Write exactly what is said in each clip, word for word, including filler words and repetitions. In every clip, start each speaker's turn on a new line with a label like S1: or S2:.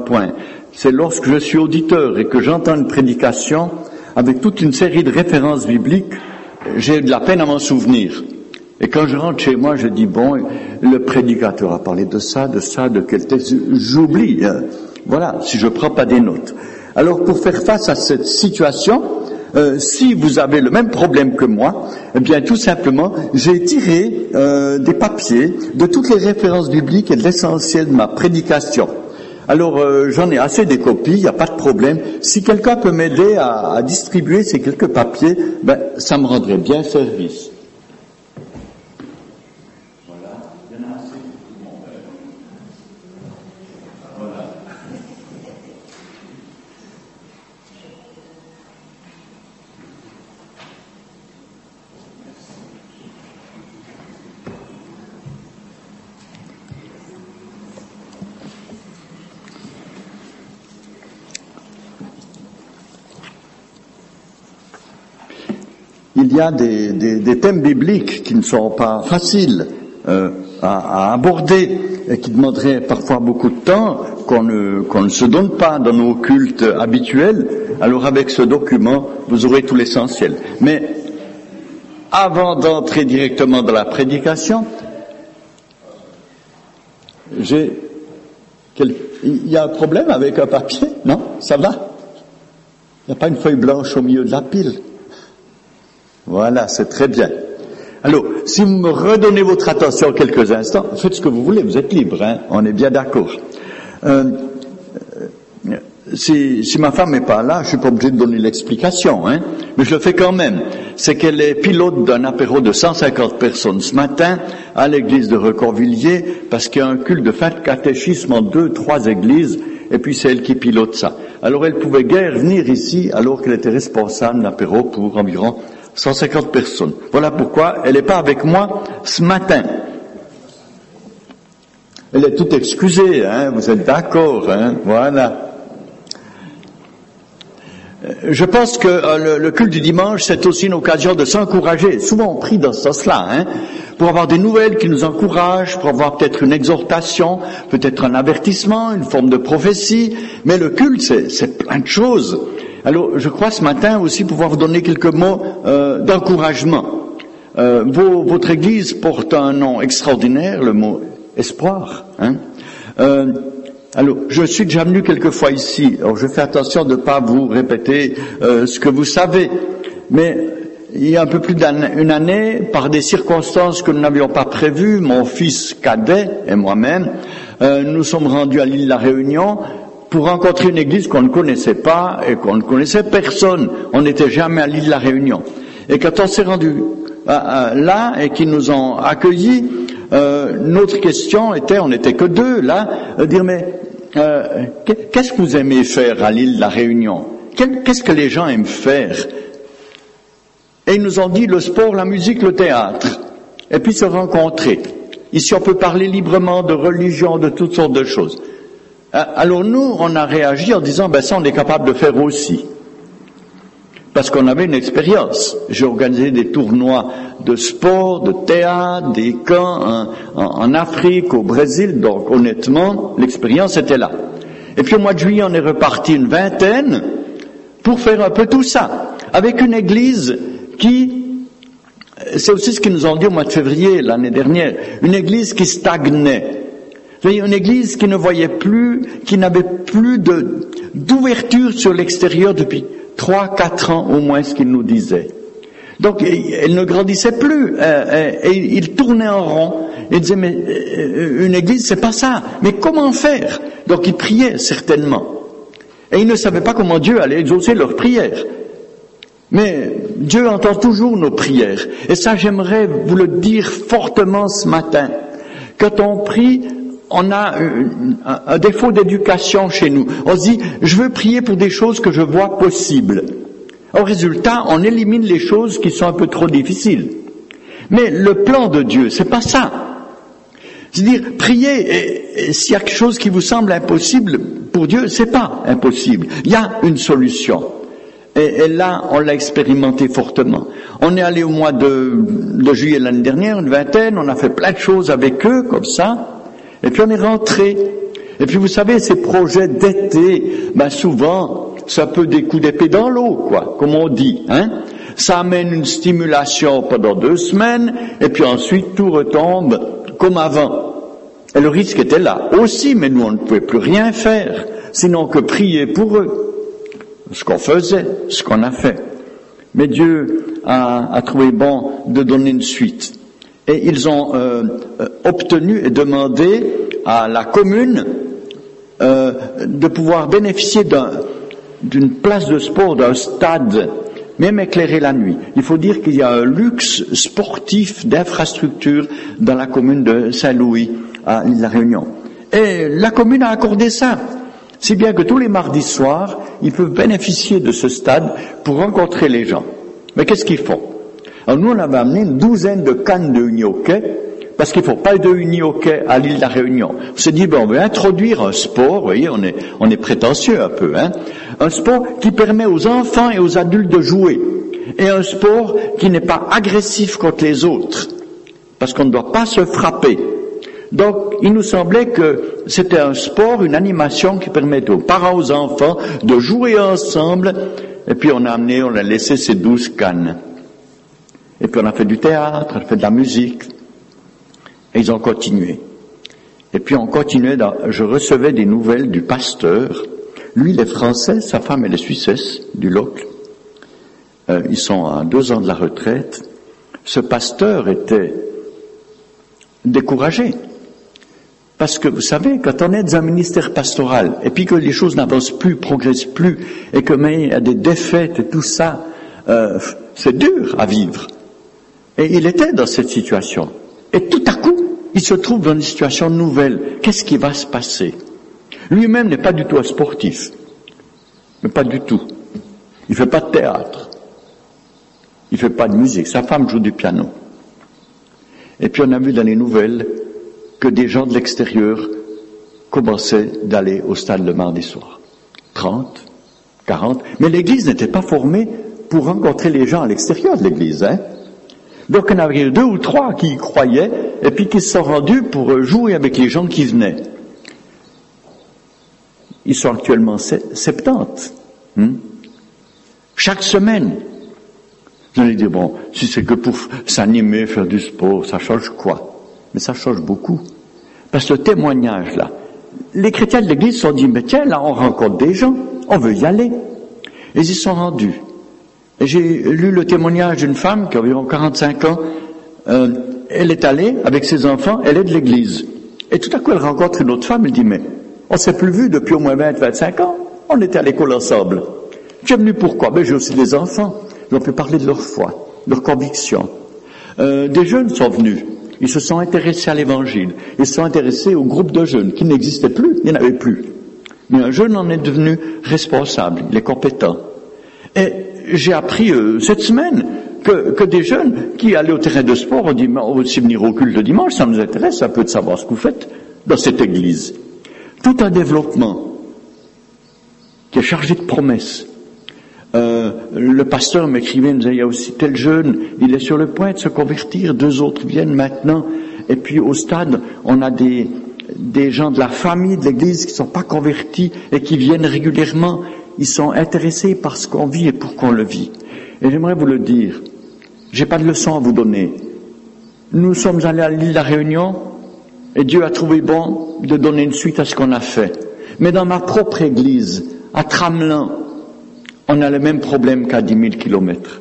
S1: point. C'est lorsque je suis auditeur et que j'entends une prédication avec toute une série de références bibliques, j'ai de la peine à m'en souvenir. Et quand je rentre chez moi, je dis, bon, le prédicateur a parlé de ça, de ça, de quel texte, j'oublie. Hein. Voilà, si je prends pas des notes. Alors, pour faire face à cette situation, euh, si vous avez le même problème que moi, eh bien, tout simplement, j'ai tiré euh, des papiers de toutes les références bibliques et de l'essentiel de ma prédication. Alors, euh, j'en ai assez des copies, il n'y a pas de problème. Si quelqu'un peut m'aider à, à distribuer ces quelques papiers, ben, ça me rendrait bien service. Voilà, il y en a assez pour tout le monde. Voilà. Il y a des, des, des thèmes bibliques qui ne sont pas faciles euh, à, à aborder et qui demanderaient parfois beaucoup de temps qu'on ne, qu'on ne se donne pas dans nos cultes habituels. Alors avec ce document, vous aurez tout l'essentiel. Mais avant d'entrer directement dans la prédication, j'ai... Quel, il y a un problème avec un papier? Non? Ça va? Il n'y a pas une feuille blanche au milieu de la pile? Voilà, c'est très bien. Alors, si vous me redonnez votre attention quelques instants, faites ce que vous voulez, vous êtes libre, hein, on est bien d'accord. Euh, si, si ma femme n'est pas là, je suis pas obligé de donner l'explication, hein, mais je le fais quand même. C'est qu'elle est pilote d'un apéro de cent cinquante personnes ce matin à l'église de Recorvilliers, parce qu'il y a un culte de fin de catéchisme en deux, trois églises, et puis c'est elle qui pilote ça. Alors elle pouvait guère venir ici, alors qu'elle était responsable de l'apéro pour environ cent cinquante personnes. Voilà pourquoi elle n'est pas avec moi ce matin. Elle est toute excusée, hein, vous êtes d'accord, hein, voilà. Je pense que euh, le, le culte du dimanche, c'est aussi une occasion de s'encourager. Souvent on prie dans ce sens-là, hein, pour avoir des nouvelles qui nous encouragent, pour avoir peut-être une exhortation, peut-être un avertissement, une forme de prophétie. Mais le culte, c'est, c'est plein de choses. Alors, je crois ce matin aussi pouvoir vous donner quelques mots euh, d'encouragement. Euh, vos, votre Église porte un nom extraordinaire, le mot espoir. Hein. Euh, alors, je suis déjà venu quelques fois ici. Alors, je fais attention de ne pas vous répéter euh, ce que vous savez. Mais il y a un peu plus d'une année, par des circonstances que nous n'avions pas prévues, mon fils cadet et moi-même, euh, nous sommes rendus à l'île de la Réunion pour rencontrer une église qu'on ne connaissait pas et qu'on ne connaissait personne. On n'était jamais à l'île de la Réunion. Et quand on s'est rendu euh, euh, là et qu'ils nous ont accueillis, euh, notre question était, on n'était que deux là, euh, dire mais euh, qu'est-ce que vous aimez faire à l'île de la Réunion? Qu'est-ce que les gens aiment faire? Et ils nous ont dit le sport, la musique, le théâtre. Et puis se rencontrer. Ici on peut parler librement de religion, de toutes sortes de choses. Alors nous, on a réagi en disant, ben ça on est capable de faire aussi. Parce qu'on avait une expérience. J'ai organisé des tournois de sport, de théâtre, des camps en, en, en Afrique, au Brésil, donc honnêtement, l'expérience était là. Et puis au mois de juillet, on est reparti une vingtaine pour faire un peu tout ça, avec une église qui, c'est aussi ce qu'ils nous ont dit au mois de février l'année dernière, une église qui stagnait. C'est-à-dire une église qui ne voyait plus, qui n'avait plus de, d'ouverture sur l'extérieur depuis trois, quatre ans au moins, ce qu'ils nous disaient. Donc, elle ne grandissait plus, et il tournait en rond, et disait, mais une église, c'est pas ça, mais comment faire? Donc, ils priaient, certainement. Et ils ne savaient pas comment Dieu allait exaucer leurs prières. Mais Dieu entend toujours nos prières. Et ça, j'aimerais vous le dire fortement ce matin. Quand on prie, on a un, un défaut d'éducation chez nous. On se dit, je veux prier pour des choses que je vois possibles. Au résultat, on élimine les choses qui sont un peu trop difficiles. Mais le plan de Dieu, c'est pas ça. C'est-à-dire, prier, et, et s'il y a quelque chose qui vous semble impossible, pour Dieu, c'est pas impossible. Il y a une solution. Et, et là, on l'a expérimenté fortement. On est allé au mois de, de juillet l'année dernière, une vingtaine, on a fait plein de choses avec eux, comme ça. Et puis on est rentré. Et puis vous savez, ces projets d'été, ben souvent, ça peut des coups d'épée dans l'eau, quoi, comme on dit, hein. Ça amène une stimulation pendant deux semaines, et puis ensuite tout retombe comme avant. Et le risque était là aussi, mais nous on ne pouvait plus rien faire, sinon que prier pour eux. Ce qu'on faisait, ce qu'on a fait. Mais Dieu a, a trouvé bon de donner une suite. Et ils ont euh, obtenu et demandé à la commune euh, de pouvoir bénéficier d'un, d'une place de sport, d'un stade, même éclairé la nuit. Il faut dire qu'il y a un luxe sportif d'infrastructure dans la commune de Saint-Louis, à l'île de la Réunion. Et la commune a accordé ça. Si bien que tous les mardis soirs, ils peuvent bénéficier de ce stade pour rencontrer les gens. Mais qu'est-ce qu'ils font? Alors nous, on avait amené une douzaine de cannes de uni-hockey, parce qu'il ne faut pas de uni-hockey à l'île de la Réunion. On s'est dit, ben, on va introduire un sport, vous voyez, on est, on est prétentieux un peu, hein, un sport qui permet aux enfants et aux adultes de jouer, et un sport qui n'est pas agressif contre les autres, parce qu'on ne doit pas se frapper. Donc, il nous semblait que c'était un sport, une animation qui permettait aux parents, aux enfants de jouer ensemble. Et puis on a amené, on a laissé ces douze cannes. Et puis on a fait du théâtre, on a fait de la musique. Et ils ont continué. Et puis on continuait, dans, je recevais des nouvelles du pasteur. Lui, il est français, sa femme, elle est suissesse, du Locle. Euh, ils sont à deux ans de la retraite. Ce pasteur était découragé. Parce que vous savez, quand on est dans un ministère pastoral, et puis que les choses n'avancent plus, progressent plus, et que mais il y a des défaites et tout ça, euh, c'est dur à vivre. Et il était dans cette situation. Et tout à coup, il se trouve dans une situation nouvelle. Qu'est-ce qui va se passer? Lui-même n'est pas du tout un sportif. Mais pas du tout. Il fait pas de théâtre. Il fait pas de musique. Sa femme joue du piano. Et puis on a vu dans les nouvelles que des gens de l'extérieur commençaient d'aller au stade le mardi soir. trente, quarante. Mais l'église n'était pas formée pour rencontrer les gens à l'extérieur de l'église, hein. Donc il y en avait deux ou trois qui y croyaient, et puis qui se sont rendus pour jouer avec les gens qui venaient. Ils sont actuellement soixante-dix. Hein? Chaque semaine. Vous allez dire, bon, si c'est que pour s'animer, faire du sport, ça change quoi? Mais ça change beaucoup. Parce que ce témoignage-là, les chrétiens de l'église se sont dit, mais tiens, là, on rencontre des gens, on veut y aller. Et ils y sont rendus. Et j'ai lu le témoignage d'une femme qui a environ quarante-cinq ans. Euh, elle est allée avec ses enfants, elle est de l'église. Et tout à coup, elle rencontre une autre femme, elle dit, mais on s'est plus vu depuis au moins vingt, vingt-cinq ans. On était à l'école ensemble. Tu es venu pourquoi? Ben, j'ai aussi des enfants. Ils ont pu parler de leur foi, de leur conviction. Euh, des jeunes sont venus. Ils se sont intéressés à l'évangile. Ils se sont intéressés au groupe de jeunes qui n'existait plus. Il n'y en avait plus. Mais un jeune en est devenu responsable. Il est compétent. Et j'ai appris euh, cette semaine que, que des jeunes qui allaient au terrain de sport ont dit, mais on veut aussi venir au culte le dimanche, ça nous intéresse un peu de savoir ce que vous faites dans cette église. Tout un développement qui est chargé de promesses. Euh, le pasteur m'écrivait, il me disait, il y a aussi tel jeune, il est sur le point de se convertir, deux autres viennent maintenant, et puis au stade, on a des, des gens de la famille de l'église qui ne sont pas convertis et qui viennent régulièrement, ils sont intéressés par ce qu'on vit et pour qu'on le vit. Et j'aimerais vous le dire, j'ai pas de leçon à vous donner. Nous sommes allés à l'île de la Réunion, et Dieu a trouvé bon de donner une suite à ce qu'on a fait. Mais dans ma propre église, à Tramelin, on a le même problème qu'à dix mille kilomètres.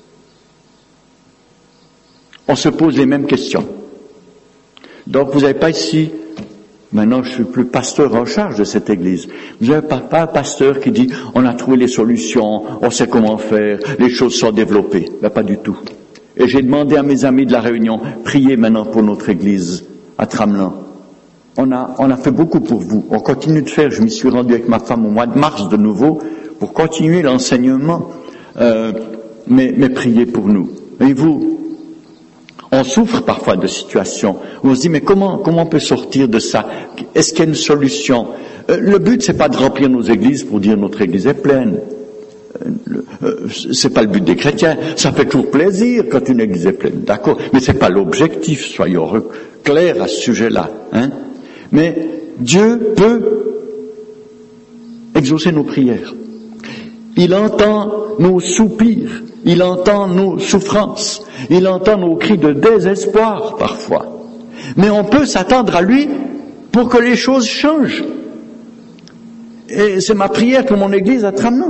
S1: On se pose les mêmes questions. Donc vous n'avez pas ici, maintenant je suis plus pasteur en charge de cette église, vous n'avez pas, pas un pasteur qui dit on a trouvé les solutions, on sait comment faire, les choses sont développées. Ben, pas du tout. Et j'ai demandé à mes amis de la Réunion, priez maintenant pour notre église à Tramelin. On a, on a fait beaucoup pour vous. On continue de faire, je m'y suis rendu avec ma femme au mois de mars de nouveau, pour continuer l'enseignement, euh, mais, mais priez pour nous. Et vous, on souffre parfois de situations où on se dit, mais comment, comment on peut sortir de ça? Est-ce qu'il y a une solution? euh, Le but, c'est pas de remplir nos églises pour dire notre église est pleine. Euh, euh, c'est pas le but des chrétiens. Ça fait toujours plaisir quand une église est pleine, d'accord? Mais c'est pas l'objectif, soyons clairs à ce sujet-là, hein? Mais Dieu peut exaucer nos prières. Il entend nos soupirs, il entend nos souffrances, il entend nos cris de désespoir parfois. Mais on peut s'attendre à lui pour que les choses changent. Et c'est ma prière pour mon église à Tramenan.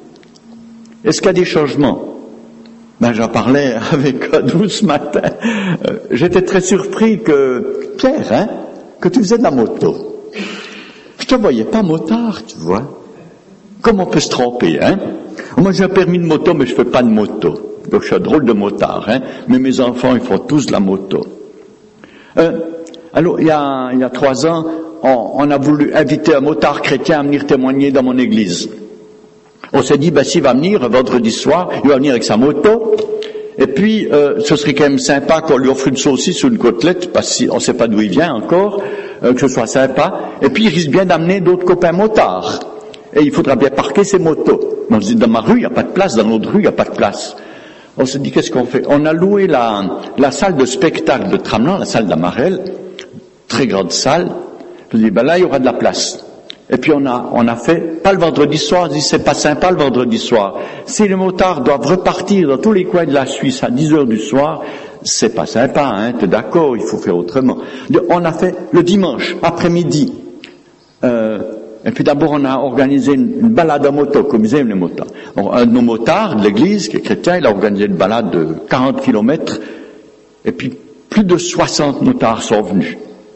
S1: Est-ce qu'il y a des changements? Ben, j'en parlais avec Adou ce matin. Euh, j'étais très surpris que, Pierre, hein, que tu faisais de la moto. Je te voyais pas motard, tu vois. Comment on peut se tromper, hein? Moi, j'ai un permis de moto, mais je fais pas de moto. Donc, je suis un drôle de motard, hein. Mais mes enfants, ils font tous de la moto. Euh, alors, il y a, il y a trois ans, on, on a voulu inviter un motard chrétien à venir témoigner dans mon église. On s'est dit, ben, s'il va venir vendredi soir, il va venir avec sa moto. Et puis, euh, ce serait quand même sympa qu'on lui offre une saucisse ou une côtelette, parce qu'on ne sait pas d'où il vient encore, euh, que ce soit sympa. Et puis, il risque bien d'amener d'autres copains motards. Et il faudra bien parquer ses motos. On se dit, dans ma rue, il n'y a pas de place, dans notre rue, il n'y a pas de place. On se dit, qu'est-ce qu'on fait? On a loué la, la salle de spectacle de Tramenan, la salle d'Amarelle, très grande salle. Je dis, ben là, il y aura de la place. Et puis on a, on a fait, pas le vendredi soir, on dit, c'est pas sympa le vendredi soir. Si les motards doivent repartir dans tous les coins de la Suisse à dix heures du soir, c'est pas sympa, hein, t'es d'accord, il faut faire autrement. On a fait le dimanche, après-midi, euh, et puis d'abord on a organisé une, une balade à moto, comme ils aiment les motards. Alors, un de nos motards de l'église, qui est chrétien, il a organisé une balade de quarante kilomètres, et puis plus de soixante motards sont venus.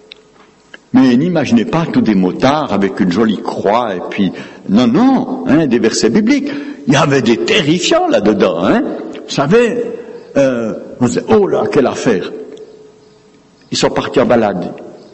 S1: Mais n'imaginez pas tous des motards avec une jolie croix, et puis, non, non, hein, des versets bibliques. Il y avait des terrifiants là-dedans, hein. Vous savez, euh, on disait, oh là, quelle affaire. Ils sont partis en balade.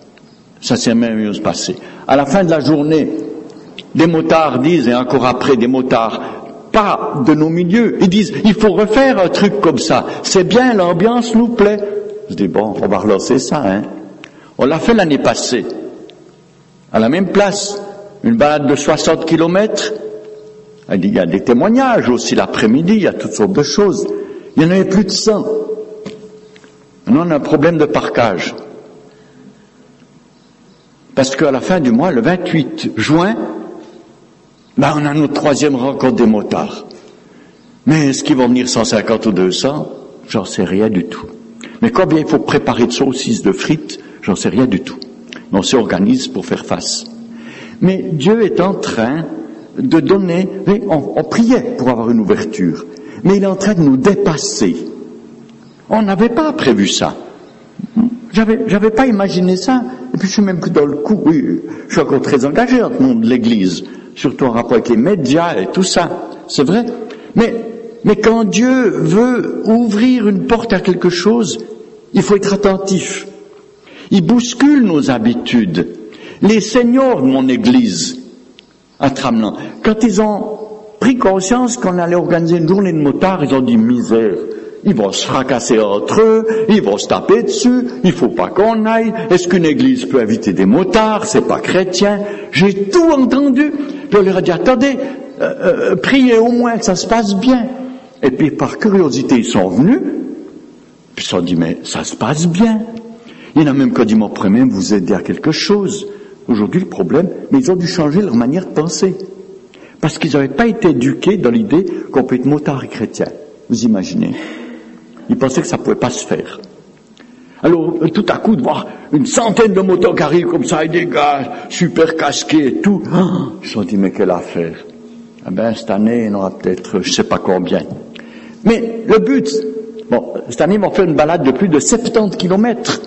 S1: Ça s'est même mieux passé. À la fin de la journée, des motards disent, et encore après, des motards, pas de nos milieux, ils disent, il faut refaire un truc comme ça. C'est bien, l'ambiance nous plaît. Je dis, bon, on va relancer ça, hein. On l'a fait l'année passée, à la même place, une balade de soixante kilomètres. Il y a des témoignages aussi l'après-midi, il y a toutes sortes de choses. Il y en avait plus de cent. Maintenant, on a un problème de parquage. Parce qu'à la fin du mois, le vingt-huit juin, ben, on a notre troisième rencontre des motards. Mais est-ce qu'ils vont venir cent cinquante ou deux cents? J'en sais rien du tout. Mais combien il faut préparer de saucisses, de frites? J'en sais rien du tout. On s'organise pour faire face. Mais Dieu est en train de donner, on, on priait pour avoir une ouverture, mais il est en train de nous dépasser. On n'avait pas prévu ça. J'avais, j'avais pas imaginé ça. Et puis je suis même que dans le coup, oui, je suis encore très engagé dans le monde de l'Église, surtout en rapport avec les médias et tout ça. C'est vrai. Mais, mais quand Dieu veut ouvrir une porte à quelque chose, il faut être attentif. Il bouscule nos habitudes. Les seniors de mon église, à Tramenan, quand ils ont pris conscience qu'on allait organiser une journée de motards, ils ont dit misère. Ils vont se fracasser entre eux, ils vont se taper dessus, il faut pas qu'on aille. Est-ce qu'une église peut inviter des motards? C'est pas chrétien. J'ai tout entendu. Puis on leur a dit, attendez, euh, euh, priez au moins que ça se passe bien. Et puis par curiosité, ils sont venus, puis ils se sont dit, mais ça se passe bien. Il y en a même qui ont dit, moi, pourrais même vous aider à quelque chose. Aujourd'hui, le problème, mais ils ont dû changer leur manière de penser. Parce qu'ils n'avaient pas été éduqués dans l'idée qu'on peut être motard et chrétien. Vous imaginez? Ils pensaient que ça ne pouvait pas se faire. Alors, tout à coup, de voir une centaine de motos qui arrivent comme ça, et des gars super casqués et tout, oh, ils se sont dit, mais quelle affaire. Eh ben, cette année, il y en aura peut-être, je ne sais pas combien. Mais le but, bon, cette année, ils vont faire une balade de plus de soixante-dix kilomètres.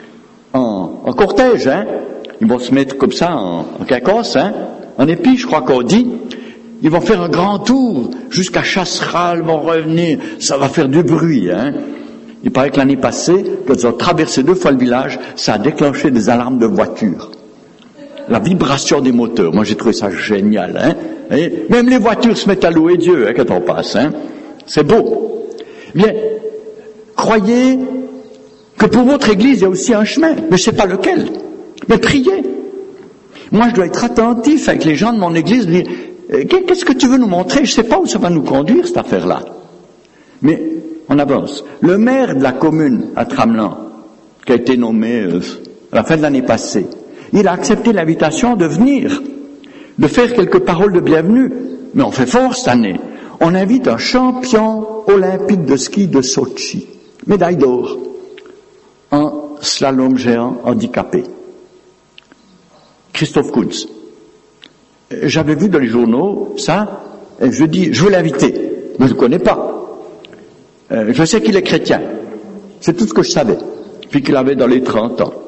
S1: En, en cortège, hein. Ils vont se mettre comme ça en, en quinconce, hein. En épi, je crois qu'on dit. Ils vont faire un grand tour jusqu'à Chasseral, vont revenir. Ça va faire du bruit, hein. Il paraît que l'année passée, quand ils ont traversé deux fois le village, ça a déclenché des alarmes de voitures. La vibration des moteurs. Moi, j'ai trouvé ça génial, hein. Et même les voitures se mettent à louer Dieu, hein, quand on passe, hein. C'est beau. Bien, croyez que pour votre église, il y a aussi un chemin, mais je ne sais pas lequel. Mais priez. Moi, je dois être attentif avec les gens de mon église, dire, qu'est-ce que tu veux nous montrer? Je ne sais pas où ça va nous conduire, cette affaire-là. Mais on avance. Le maire de la commune à Tramenan, qui a été nommé euh, à la fin de l'année passée, Il a accepté l'invitation de venir, de faire quelques paroles de bienvenue. Mais on fait fort cette année. On invite un champion olympique de ski de Sochi, médaille d'or, en slalom géant handicapé. Christophe Kuntz. J'avais vu dans les journaux ça, et je dis, je veux l'inviter, mais je ne le connais pas. Euh, je sais qu'il est chrétien. C'est tout ce que je savais, puis qu'il avait dans les trente ans.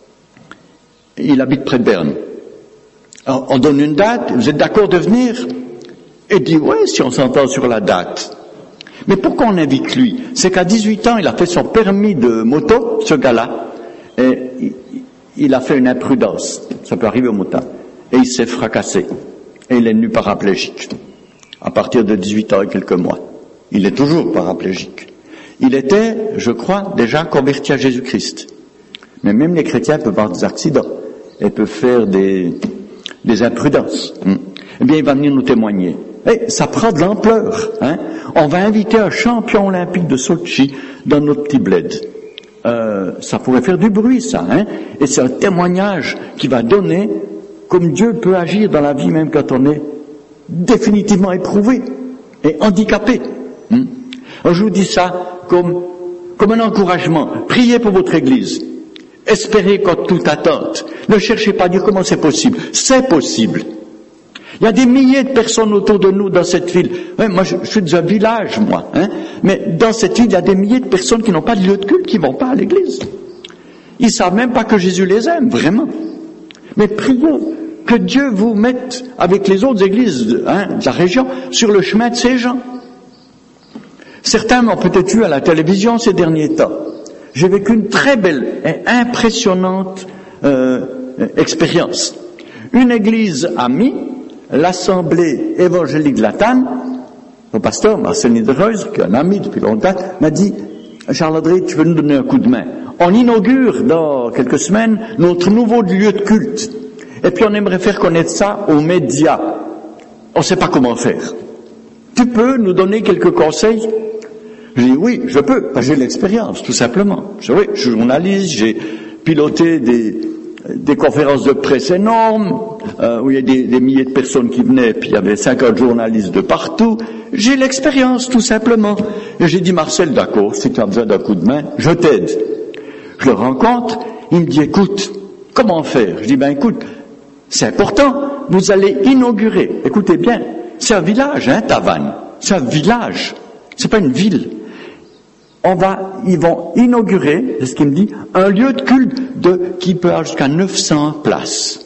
S1: Il habite près de Berne. Alors, on donne une date, vous êtes d'accord de venir? Et il dit, ouais, si on s'entend sur la date. Mais pourquoi on invite lui? C'est qu'à dix-huit ans, il a fait son permis de moto, ce gars-là, et il, il a fait une imprudence. Ça peut arriver au motin. Et il s'est fracassé. Et il est devenu paraplégique. À partir de dix-huit ans et quelques mois. Il est toujours paraplégique. Il était, je crois, déjà converti à Jésus-Christ. Mais même les chrétiens peuvent avoir des accidents. Et peuvent faire des, des imprudences. Eh bien, il va venir nous témoigner. Et ça prend de l'ampleur. Hein. On va inviter un champion olympique de Sochi dans notre petit bled. Euh, ça pourrait faire du bruit, ça. Hein. Et c'est un témoignage qui va donner comme Dieu peut agir dans la vie, même quand on est définitivement éprouvé et handicapé. Hein. Alors, je vous dis ça comme, comme un encouragement. Priez pour votre Église. Espérez contre toute attente. Ne cherchez pas à dire comment c'est possible. C'est possible. Il y a des milliers de personnes autour de nous dans cette ville. Ouais, moi, je, je suis dans un village, moi. Hein, mais dans cette ville, il y a des milliers de personnes qui n'ont pas de lieu de culte, qui ne vont pas à l'église. Ils savent même pas que Jésus les aime, vraiment. Mais prions que Dieu vous mette, avec les autres églises hein, de la région, sur le chemin de ces gens. Certains m'ont peut-être vu à la télévision ces derniers temps. J'ai vécu une très belle et impressionnante euh, expérience. Une église amie, l'Assemblée évangélique de Latane, le pasteur Marcel Niederhäuser, qui est un ami depuis longtemps, m'a dit « Charles-André, tu veux nous donner un coup de main. On inaugure dans quelques semaines notre nouveau lieu de culte. Et puis on aimerait faire connaître ça aux médias. On ne sait pas comment faire. Tu peux nous donner quelques conseils ?» Je dis « Oui, je peux. J'ai l'expérience, tout simplement. Je, oui, je suis journaliste, j'ai piloté des... des conférences de presse énormes, euh, où il y a des, des milliers de personnes qui venaient, puis il y avait cinquante journalistes de partout. J'ai l'expérience, tout simplement. Et j'ai dit, Marcel, d'accord, si tu as besoin d'un coup de main, je t'aide. Je le rencontre, il me dit, écoute, comment faire? Je dis, ben écoute, c'est important, vous allez inaugurer, écoutez bien, c'est un village, hein, Tavannes, c'est un village, c'est pas une ville. On va, ils vont inaugurer, c'est ce qu'il me dit, un lieu de culte de, qui peut avoir jusqu'à neuf cents places.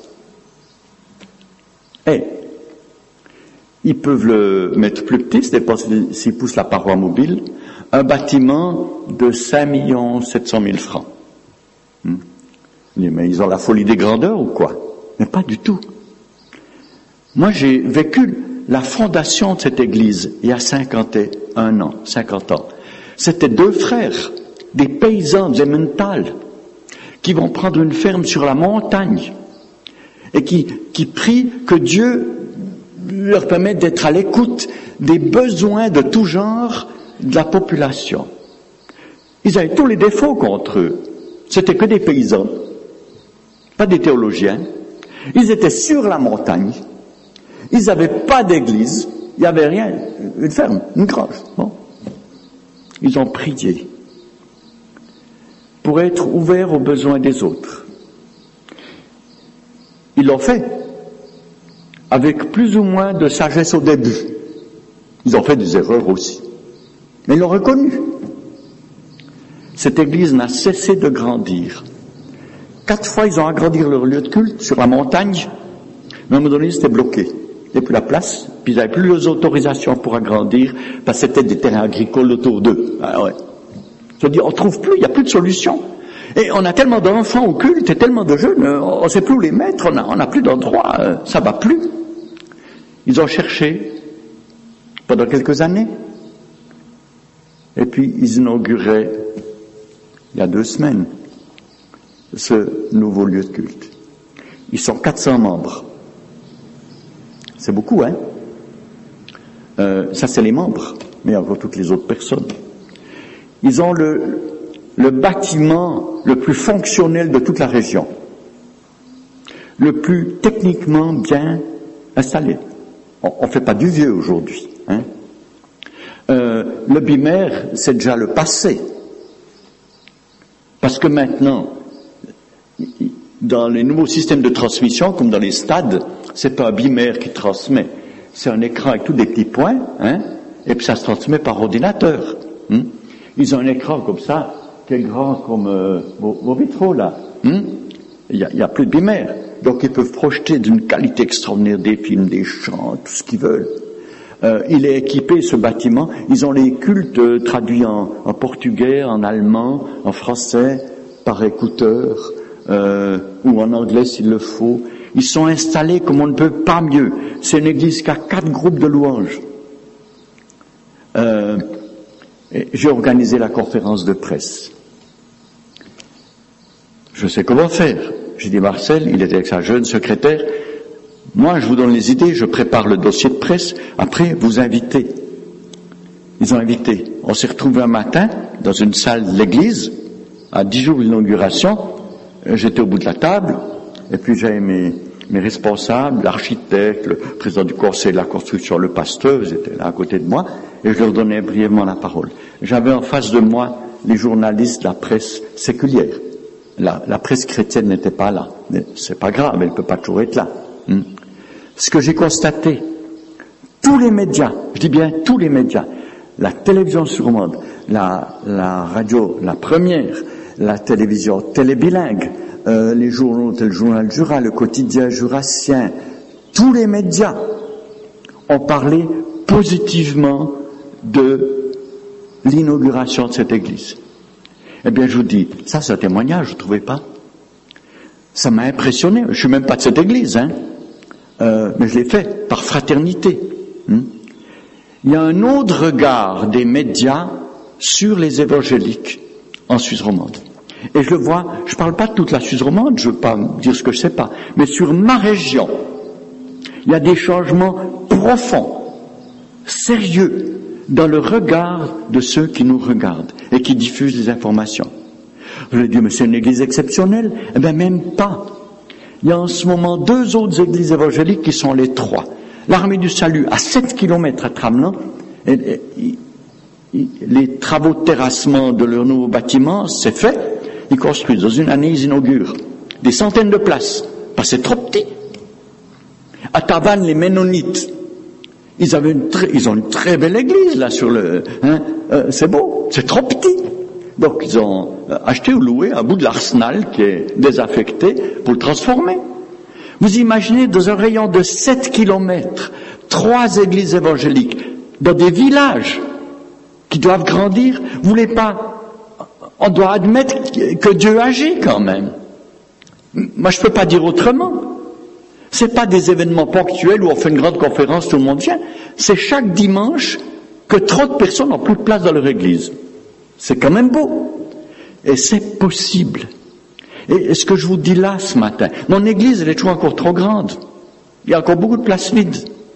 S1: Et, ils peuvent le mettre plus petit, c'est s'ils poussent la paroi mobile, un bâtiment de cinq millions sept cent mille francs. Hmm. Mais ils ont la folie des grandeurs ou quoi? Mais pas du tout. Moi, j'ai vécu la fondation de cette église il y a cinquante et un ans, cinquante ans. C'était deux frères, des paysans de Emmental, qui vont prendre une ferme sur la montagne et qui, qui prient que Dieu leur permette d'être à l'écoute des besoins de tout genre de la population. Ils avaient tous les défauts contre eux. C'était que des paysans, pas des théologiens. Ils étaient sur la montagne. Ils n'avaient pas d'église. Il n'y avait rien. Une ferme, une grange. Bon. Ils ont prié pour être ouverts aux besoins des autres. Ils l'ont fait avec plus ou moins de sagesse au début. Ils ont fait des erreurs aussi. Mais ils l'ont reconnu. Cette église n'a cessé de grandir. Quatre fois, ils ont agrandi leur lieu de culte sur la montagne. Mais à un moment donné, c'était bloqué. Il n'y avait plus la place, puis ils n'avaient plus les autorisations pour agrandir, parce que c'était des terrains agricoles autour d'eux. Ah ouais. Je dis, on ne trouve plus, il n'y a plus de solution. Et on a tellement d'enfants au culte, et tellement de jeunes, on ne sait plus où les mettre, on n'a on a plus d'endroit, ça ne va plus. Ils ont cherché pendant quelques années, et puis ils inauguraient, il y a deux semaines, ce nouveau lieu de culte. Ils sont quatre cents membres. C'est beaucoup, hein? Euh, ça, c'est les membres, mais encore toutes les autres personnes. Ils ont le, le bâtiment le plus fonctionnel de toute la région. le plus techniquement bien installé. On ne fait pas du vieux aujourd'hui. Hein. Euh, le bimère, c'est déjà le passé. Parce que maintenant, dans les nouveaux systèmes de transmission, comme dans les stades, c'est pas un bimère qui transmet. C'est un écran avec tous des petits points, hein, et puis ça se transmet par ordinateur. Hein. Ils ont un écran comme ça, qui est grand comme euh, vos, vos vitraux là. Hein. Il y a, il y a plus de bimère. Donc ils peuvent projeter d'une qualité extraordinaire des films, des chants, tout ce qu'ils veulent. Euh, il est équipé, ce bâtiment, ils ont les cultes euh, traduits en, en portugais, en allemand, en français, par écouteur, euh, ou en anglais s'il le faut. Ils sont installés comme on ne peut pas mieux. C'est une église qui a quatre groupes de louanges. Euh, j'ai organisé la conférence de presse. Je sais comment faire. J'ai dit Marcel, il était avec sa jeune secrétaire. Moi, je vous donne les idées, je prépare le dossier de presse. Après, vous invitez. Ils ont invité. On s'est retrouvés un matin dans une salle de l'église, à dix jours de l'inauguration. J'étais au bout de la table, et puis j'avais mes, mes responsables, l'architecte, le président du conseil de la construction, le pasteur, ils étaient là à côté de moi, et je leur donnais brièvement la parole. J'avais en face de moi les journalistes de la presse séculière. La, la presse chrétienne n'était pas là. Mais c'est pas grave, elle ne peut pas toujours être là. Hmm. Ce que j'ai constaté, tous les médias, je dis bien tous les médias, la télévision sur-monde, la, la radio, la première, la télévision télébilingue, euh, les journaux, le journal Jura, le quotidien jurassien, tous les médias ont parlé positivement de l'inauguration de cette église. Eh bien, je vous dis, ça c'est un témoignage, vous ne trouvez pas? Ça m'a impressionné. Je suis même pas de cette église, hein, euh, mais je l'ai fait par fraternité. Hein. Il y a un autre regard des médias sur les évangéliques en Suisse romande. Et je le vois, je parle pas de toute la Suisse romande, je veux pas dire ce que je sais pas, mais sur ma région, il y a des changements profonds, sérieux, dans le regard de ceux qui nous regardent et qui diffusent des informations. Je lui ai dit, mais c'est une église exceptionnelle? Eh bien, même pas. Il y a en ce moment deux autres églises évangéliques qui sont les trois. L'Armée du Salut, à sept kilomètres à Tramelan, et, et, et, les travaux de terrassement de leur nouveau bâtiment, c'est fait. Ils construisent. Dans une année, ils inaugurent des centaines de places. Parce que c'est trop petit. À Tavannes, les Ménonites, ils avaient une très, ils ont une très belle église, là, sur le, hein, euh, c'est beau. C'est trop petit. Donc, ils ont acheté ou loué un bout de l'arsenal qui est désaffecté pour le transformer. Vous imaginez, dans un rayon de sept kilomètres, trois églises évangéliques, dans des villages qui doivent grandir. Vous voulez pas, on doit admettre que Dieu agit quand même. Moi, je peux pas dire autrement. C'est pas des événements ponctuels où on fait une grande conférence, tout le monde vient. C'est chaque dimanche que trop de personnes n'ont plus de place dans leur église. C'est quand même beau. Et c'est possible. Et ce que je vous dis là ce matin, mon église, elle est toujours encore trop grande. Il y a encore beaucoup de places vides.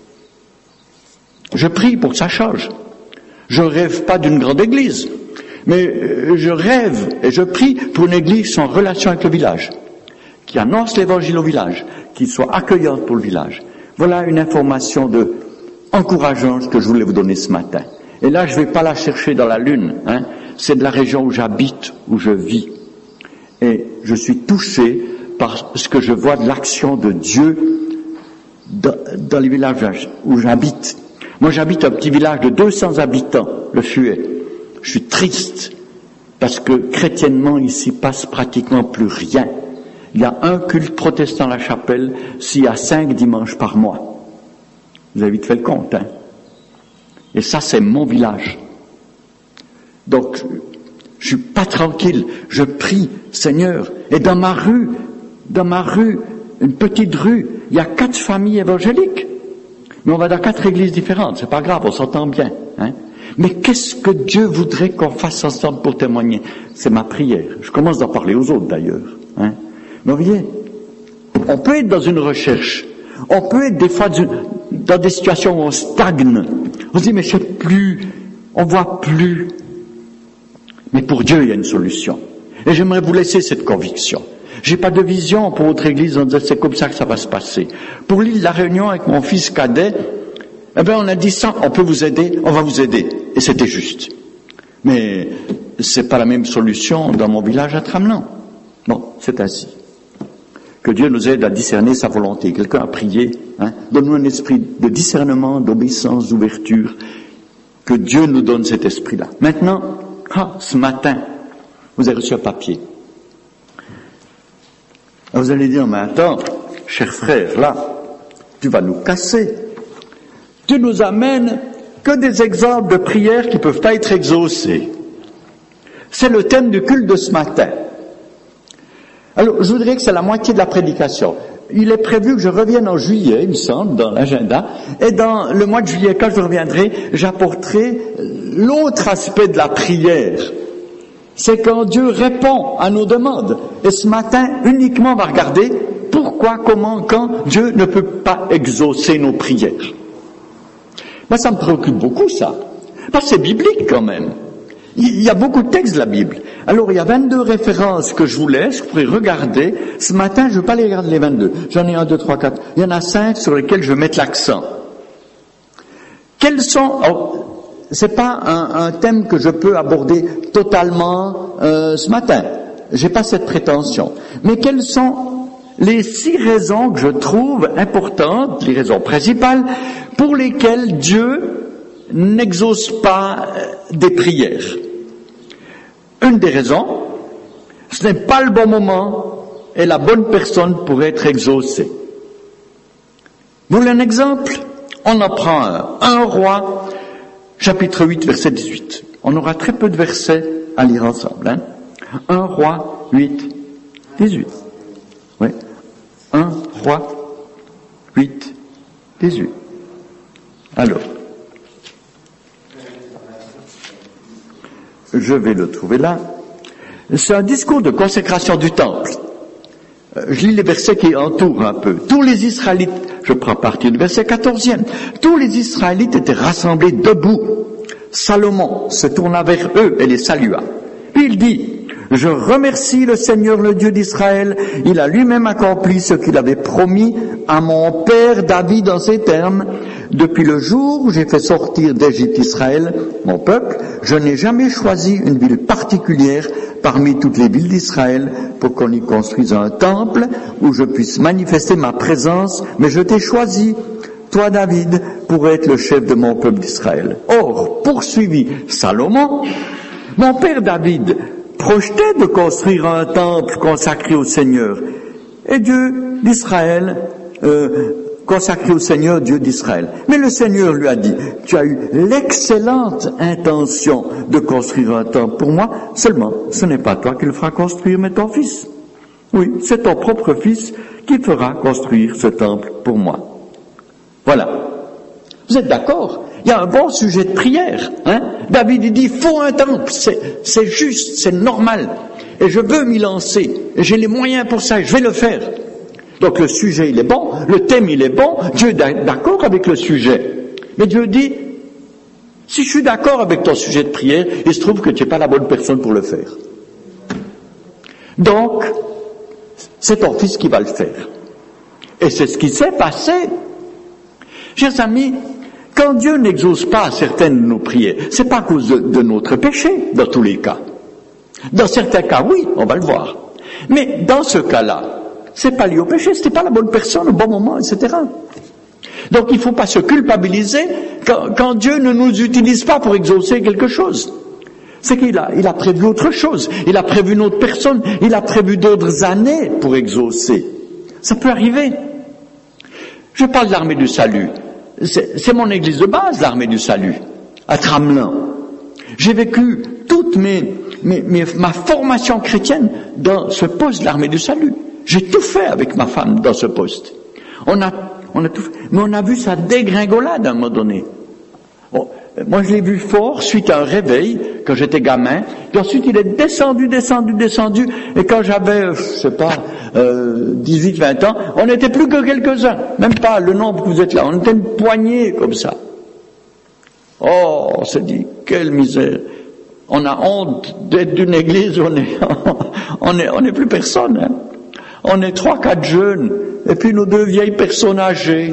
S1: Je prie pour que ça change. Je rêve pas d'une grande église, mais je rêve et je prie pour une église qui soit en relation avec le village, qui annonce l'évangile au village, qui soit accueillante pour le village. Voilà une information de encourageante que je voulais vous donner ce matin. Et là, je ne vais pas la chercher dans la lune, hein. C'est de la région où j'habite, où je vis. Et je suis touché par ce que je vois de l'action de Dieu dans, dans les villages où j'habite. Moi, j'habite un petit village de deux cents habitants, le Fuet. Je suis triste parce que chrétiennement, ici passe pratiquement plus rien. Il y a un culte protestant à la chapelle s'il y a cinq dimanches par mois. Vous avez vite fait le compte, hein. Et ça, c'est mon village. Donc, je suis pas tranquille. Je prie, Seigneur. Et dans ma rue, dans ma rue, une petite rue, il y a quatre familles évangéliques. Mais on va dans quatre églises différentes. C'est pas grave, on s'entend bien, hein. Mais qu'est-ce que Dieu voudrait qu'on fasse ensemble pour témoigner? C'est ma prière. Je commence d'en parler aux autres, d'ailleurs, hein. Mais vous voyez, on peut être dans une recherche. On peut être des fois dans des situations où on stagne. On se dit, mais je sais plus, on voit plus. Mais pour Dieu, il y a une solution. Et j'aimerais vous laisser cette conviction. J'ai pas de vision pour votre église, on disait c'est comme ça que ça va se passer. Pour l'île de la Réunion avec mon fils cadet, eh ben on a dit ça, on peut vous aider, on va vous aider. Et c'était juste. Mais c'est pas la même solution dans mon village à Tramelan. Bon, c'est ainsi. Que Dieu nous aide à discerner sa volonté. Quelqu'un a prié, hein, donne-nous un esprit de discernement, d'obéissance, d'ouverture. Que Dieu nous donne cet esprit-là. Maintenant, ah, ce matin, vous avez reçu un papier. Alors vous allez dire, mais attends, cher frère, là, tu vas nous casser. Tu nous amènes que des exemples de prières qui ne peuvent pas être exaucées. C'est le thème du culte de ce matin. Alors, je voudrais que c'est la moitié de la prédication. Il est prévu que je revienne en juillet, il me semble, dans l'agenda, et dans le mois de juillet, quand je reviendrai, j'apporterai l'autre aspect de la prière. C'est quand Dieu répond à nos demandes. Et ce matin, uniquement, on va regarder pourquoi, comment, quand Dieu ne peut pas exaucer nos prières. Moi, ça me préoccupe beaucoup, ça. Parce que c'est biblique, quand même. Il y a beaucoup de textes de la Bible. Alors, il y a vingt-deux références que je vous laisse, vous pourrez regarder. Ce matin, je ne vais pas les regarder les vingt-deux. J'en ai un, deux, trois, quatre. Il y en a cinq sur lesquels je vais mettre l'accent. Quels sont... Oh, c'est pas un, un thème que je peux aborder totalement euh, ce matin. J'ai pas cette prétention. Mais quelles sont les six raisons que je trouve importantes, les raisons principales, pour lesquelles Dieu n'exauce pas des prières? Une des raisons, ce n'est pas le bon moment et la bonne personne pour être exaucée. Vous voulez un exemple? On en prend un. Un roi, chapitre huit, verset dix-huit. On aura très peu de versets à lire ensemble. Hein? Un roi, huit, dix-huit. Oui. Un roi, huit, dix-huit. Alors, je vais le trouver là. C'est un discours de consécration du temple. Je lis les versets qui entourent un peu. Tous les Israélites, je prends partir du verset quatorzième, tous les Israélites étaient rassemblés debout. Salomon se tourna vers eux et les salua. Puis il dit, je remercie le Seigneur, le Dieu d'Israël. Il a lui-même accompli ce qu'il avait promis à mon père David en ces termes. Depuis le jour où j'ai fait sortir d'Égypte Israël, mon peuple, je n'ai jamais choisi une ville particulière parmi toutes les villes d'Israël pour qu'on y construise un temple où je puisse manifester ma présence, mais je t'ai choisi, toi David, pour être le chef de mon peuple d'Israël. Or, poursuivit Salomon, mon père David projetait de construire un temple consacré au Seigneur, et Dieu d'Israël, euh, consacré au Seigneur, Dieu d'Israël. Mais le Seigneur lui a dit, tu as eu l'excellente intention de construire un temple pour moi, seulement ce n'est pas toi qui le feras construire, mais ton fils. Oui, c'est ton propre fils qui fera construire ce temple pour moi. Voilà. Vous êtes d'accord? Il y a un bon sujet de prière. Hein? David il dit, il faut un temple, c'est, c'est juste, c'est normal. Et je veux m'y lancer, et j'ai les moyens pour ça, et je vais le faire. Donc le sujet il est bon, le thème il est bon, Dieu est d'accord avec le sujet. Mais Dieu dit, si je suis d'accord avec ton sujet de prière, il se trouve que tu n'es pas la bonne personne pour le faire. Donc, c'est ton fils qui va le faire. Et c'est ce qui s'est passé. Chers amis, quand Dieu n'exauce pas certaines de nos prières, c'est pas à cause de, de notre péché, dans tous les cas. Dans certains cas, oui, on va le voir. Mais dans ce cas-là, c'est pas lié au péché, c'était pas la bonne personne au bon moment, et cetera. Donc il faut pas se culpabiliser quand, quand Dieu ne nous utilise pas pour exaucer quelque chose. C'est qu'il a, il a prévu autre chose, il a prévu une autre personne, il a prévu d'autres années pour exaucer. Ça peut arriver. Je parle de l'armée du salut. C'est, c'est mon église de base, l'armée du salut, à Tramelan. J'ai vécu toute mes, mes, mes, ma formation chrétienne dans ce poste de l'armée du salut. J'ai tout fait avec ma femme dans ce poste. On a, on a tout fait. Mais on a vu sa dégringolade à un moment donné. Bon, moi, je l'ai vu fort suite à un réveil quand j'étais gamin. Puis ensuite, il est descendu, descendu, descendu. Et quand j'avais, je sais pas, euh, dix-huit, vingt ans, on n'était plus que quelques-uns. Même pas le nombre que vous êtes là. On était une poignée comme ça. Oh, on s'est dit, quelle misère. On a honte d'être d'une église où on est, on est, on est plus personne, hein. On est trois, quatre jeunes, et puis nos deux vieilles personnes âgées.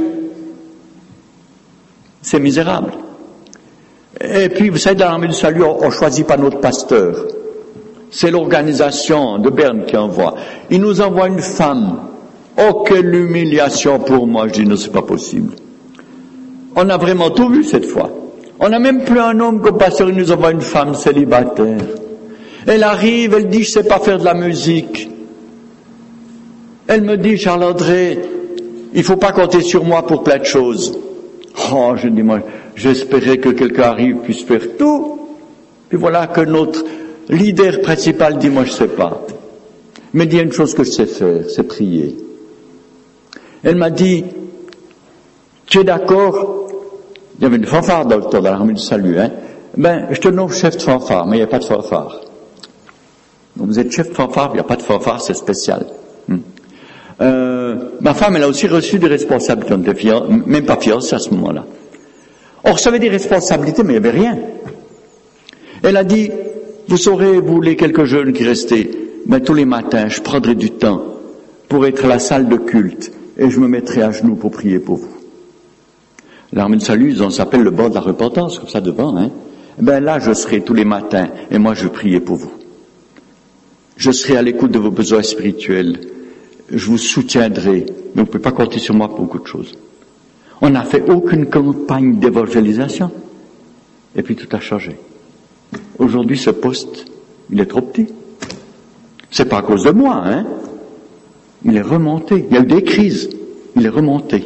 S1: C'est misérable. Et puis, vous savez, dans l'armée du salut, on ne choisit pas notre pasteur. C'est l'organisation de Berne qui envoie. Il nous envoie une femme. Oh, quelle humiliation pour moi. Je dis, non, c'est pas possible. On a vraiment tout vu cette fois. On n'a même plus un homme comme pasteur, il nous envoie une femme célibataire. Elle arrive, elle dit, je sais pas faire de la musique. Elle me dit, Charles-André, il faut pas compter sur moi pour plein de choses. Oh, je dis, moi, j'espérais que quelqu'un arrive, puisse faire tout. Puis voilà que notre leader principal dit, moi, je sais pas. Mais il y a une chose que je sais faire, c'est prier. Elle m'a dit, tu es d'accord? Il y avait une fanfare dans le temps, dans l'armée du salut, hein. Ben, je te nomme chef de fanfare, mais il n'y a pas de fanfare. Donc vous êtes chef de fanfare, il n'y a pas de fanfare, c'est spécial. Hum. Euh, ma femme, elle a aussi reçu des responsabilités, on était fian- même pas fiancés à ce moment-là. On recevait des responsabilités, mais il n'y avait rien. Elle a dit, vous saurez, vous les quelques jeunes qui restaient, ben, tous les matins, je prendrai du temps pour être à la salle de culte et je me mettrai à genoux pour prier pour vous. L'armée de salut, on s'appelle le banc de la repentance, comme ça devant, hein. Ben là, je serai tous les matins et moi, je vais prier pour vous. Je serai à l'écoute de vos besoins spirituels. Je vous soutiendrai, mais vous ne pouvez pas compter sur moi pour beaucoup de choses. On n'a fait aucune campagne d'évangélisation. Et puis tout a changé. Aujourd'hui, ce poste, il est trop petit. C'est pas à cause de moi, hein. Il est remonté. Il y a eu des crises. Il est remonté.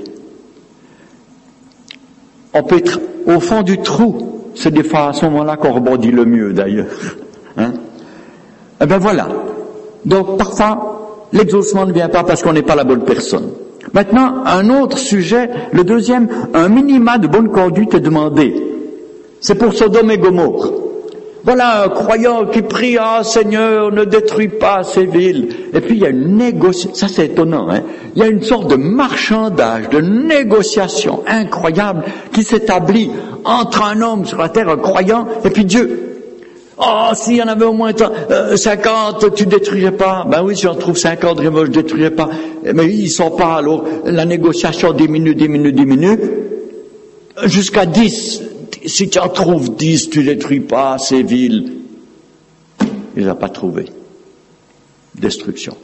S1: On peut être au fond du trou. C'est des fois à ce moment-là qu'on rebondit le mieux, d'ailleurs. Hein? Eh ben voilà. Donc, parfois, l'exaucement ne vient pas parce qu'on n'est pas la bonne personne. Maintenant, un autre sujet, le deuxième, un minima de bonne conduite est demandé. C'est pour Sodome et Gomorrhe. Voilà un croyant qui prie, ah Seigneur, ne détruis pas ces villes. Et puis il y a une négociation, ça c'est étonnant, hein. Il y a une sorte de marchandage, de négociation incroyable qui s'établit entre un homme sur la terre, un croyant, et puis Dieu. Oh, s'il y en avait au moins euh, cinquante, tu détruirais pas. Ben oui, si j'en trouve cinquante, je ne détruirais pas. Mais ils sont pas, alors la négociation diminue, diminue, diminue, jusqu'à dix. Si tu en trouves dix, tu détruis pas ces villes. Il les a pas trouvées. Destruction.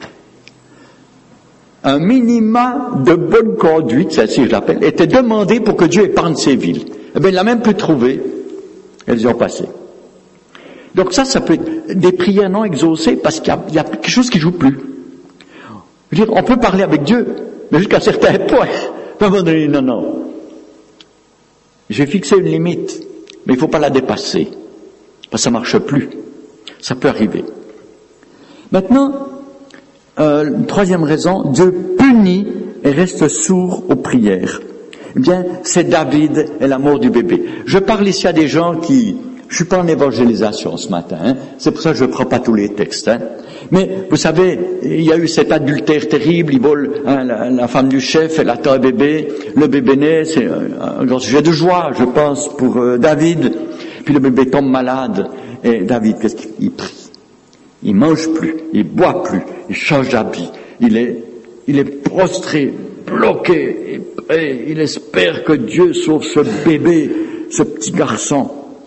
S1: Un minima de bonne conduite, c'est ainsi que je l'appelle, était demandé pour que Dieu épargne ces villes. Eh bien, il l'a même pu trouver. Elles y ont passé. Donc ça, ça peut être des prières non exaucées parce qu'il y a, il y a quelque chose qui joue plus. Je veux dire, on peut parler avec Dieu, mais jusqu'à un certain point. À un moment donné, non, non. J'ai fixé une limite, mais il ne faut pas la dépasser, parce que ça ne marche plus. Ça peut arriver. Maintenant, euh, une troisième raison, Dieu punit et reste sourd aux prières. Eh bien, c'est David et la mort du bébé. Je parle ici à des gens qui... Je suis pas en évangélisation ce matin, hein. C'est pour ça que je ne prends pas tous les textes. Hein. Mais vous savez, il y a eu cet adultère terrible, il vole hein, la, la femme du chef, elle attend un bébé, le bébé naît, c'est un, un grand sujet de joie, je pense, pour euh, David. Puis le bébé tombe malade, et David, qu'est-ce qu'il prie? Il mange plus, il boit plus, il change d'habit, il est, il est prostré, bloqué, et, et il espère que Dieu sauve ce bébé, ce petit garçon.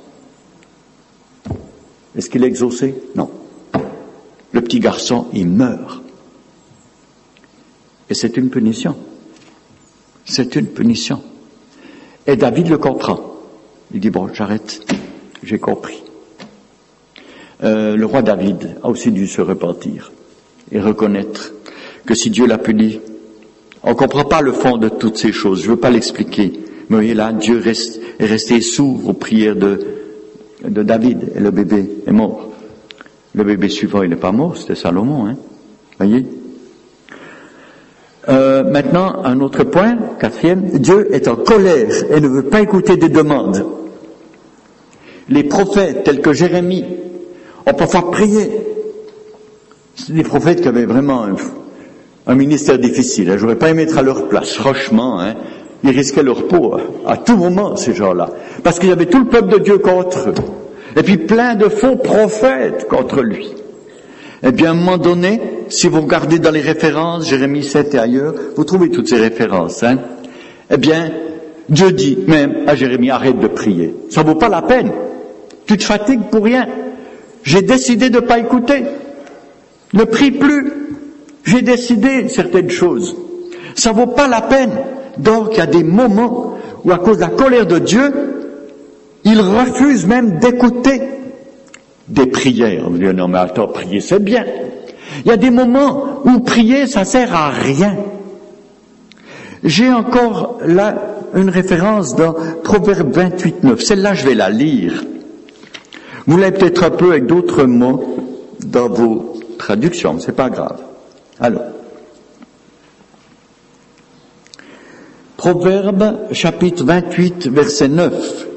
S1: Est-ce qu'il est exaucé? Non. Le petit garçon, il meurt. Et c'est une punition. C'est une punition. Et David le comprend. Il dit, bon, j'arrête. J'ai compris. Euh, le roi David a aussi dû se repentir et reconnaître que si Dieu l'a puni, on ne comprend pas le fond de toutes ces choses. Je ne veux pas l'expliquer. Mais vous voyez là, Dieu reste, est resté sourd aux prières de de David, et le bébé est mort. Le bébé suivant, il n'est pas mort, c'était Salomon, hein. Voyez. Euh, maintenant, un autre point, quatrième, Dieu est en colère et ne veut pas écouter des demandes. Les prophètes, tels que Jérémie, ont parfois prié. C'est des prophètes qui avaient vraiment un, un ministère difficile. Hein. J'aurais pas aimé être à leur place, franchement, hein. Ils risquaient leur peau à, à tout moment, ces gens-là. Parce qu'il y avait tout le peuple de Dieu contre eux. Et puis plein de faux prophètes contre lui. Eh bien, à un moment donné, si vous regardez dans les références, Jérémie sept et ailleurs, vous trouvez toutes ces références, hein. Eh bien, Dieu dit même à Jérémie, arrête de prier. Ça vaut pas la peine. Tu te fatigues pour rien. J'ai décidé de pas écouter. Ne prie plus. J'ai décidé certaines choses. Ça vaut pas la peine. Donc, il y a des moments où, à cause de la colère de Dieu, il refuse même d'écouter des prières. On dit, non, mais attends, prier, c'est bien. Il y a des moments où prier, ça sert à rien. J'ai encore là une référence dans Proverbe vingt-huit neuf. Celle-là, je vais la lire. Vous l'avez peut-être un peu avec d'autres mots dans vos traductions, mais c'est pas grave. Alors, Proverbe, chapitre vingt-huit, verset neuf.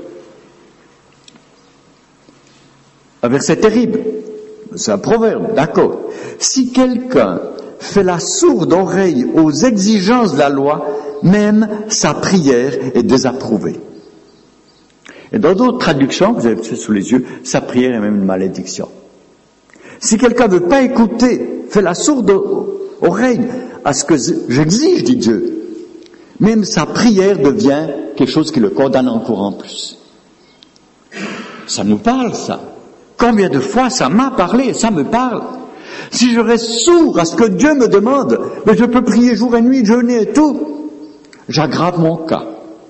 S1: Un verset terrible. C'est un proverbe, d'accord. Si quelqu'un fait la sourde oreille aux exigences de la loi, même sa prière est désapprouvée. Et dans d'autres traductions, vous avez sous les yeux, sa prière est même une malédiction. Si quelqu'un ne veut pas écouter, fait la sourde oreille à ce que j'exige, dit Dieu, même sa prière devient quelque chose qui le condamne encore en plus. Ça nous parle, ça. Combien de fois ça m'a parlé, ça me parle. Si je reste sourd à ce que Dieu me demande, mais je peux prier jour et nuit, jeûner et tout, j'aggrave mon cas.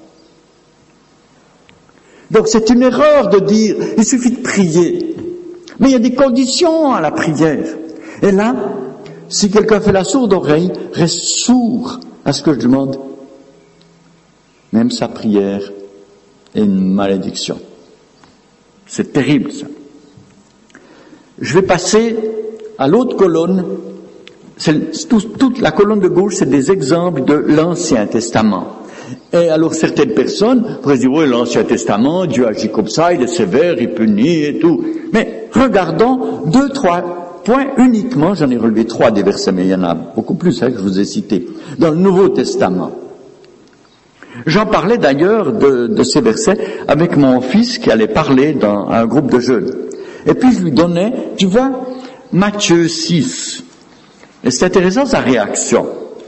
S1: Donc c'est une erreur de dire, il suffit de prier. Mais il y a des conditions à la prière. Et là, si quelqu'un fait la sourde oreille, reste sourd à ce que je demande, même sa prière est une malédiction. C'est terrible, ça. Je vais passer à l'autre colonne. C'est, tout, toute la colonne de gauche, c'est des exemples de l'Ancien Testament. Et alors certaines personnes pourraient dire, oui, l'Ancien Testament, Dieu agit comme ça, il est sévère, il punit et tout. Mais regardons deux, trois points uniquement, j'en ai relevé trois des versets, mais il y en a beaucoup plus hein, que je vous ai cités, dans le Nouveau Testament. J'en parlais d'ailleurs de, de ces versets avec mon fils qui allait parler dans un groupe de jeunes. Et puis je lui donnais, tu vois, Matthieu six. Et c'est intéressant sa réaction.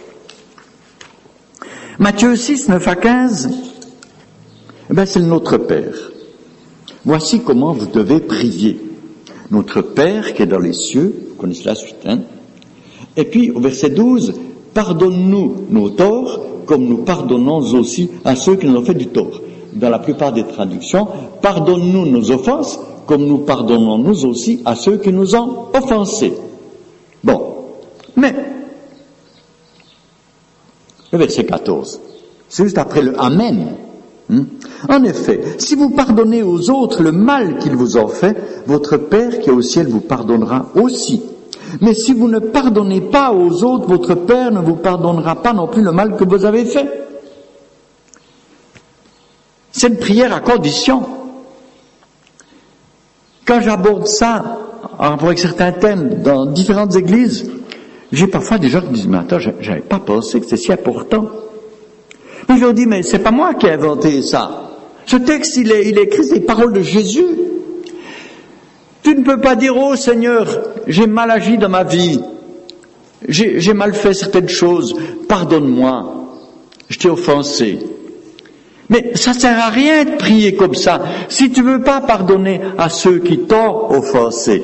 S1: Matthieu six, neuf à quinze, eh ben c'est le Notre Père. Voici comment vous devez prier. Notre Père qui est dans les cieux, vous connaissez la suite, hein. Et puis au verset douze, pardonne-nous nos torts, comme nous pardonnons aussi à ceux qui nous ont fait du tort. Dans la plupart des traductions, pardonne-nous nos offenses, comme nous pardonnons nous aussi à ceux qui nous ont offensés. Bon, mais le verset quatorze, c'est juste après le Amen. Hein? En effet, si vous pardonnez aux autres le mal qu'ils vous ont fait, votre Père qui est au ciel vous pardonnera aussi. Mais si vous ne pardonnez pas aux autres, votre Père ne vous pardonnera pas non plus le mal que vous avez fait. C'est une prière à condition. Quand j'aborde ça, en rapport avec certains thèmes, dans différentes églises, j'ai parfois des gens qui disent, mais attends, j'avais pas pensé que c'était si important. Mais je leur dis, mais c'est pas moi qui ai inventé ça. Ce texte, il est, il est écrit, c'est les paroles de Jésus. Tu ne peux pas dire, oh Seigneur, j'ai mal agi dans ma vie, j'ai, j'ai mal fait certaines choses, pardonne-moi, je t'ai offensé. Mais ça sert à rien de prier comme ça, si tu veux pas pardonner à ceux qui t'ont offensé.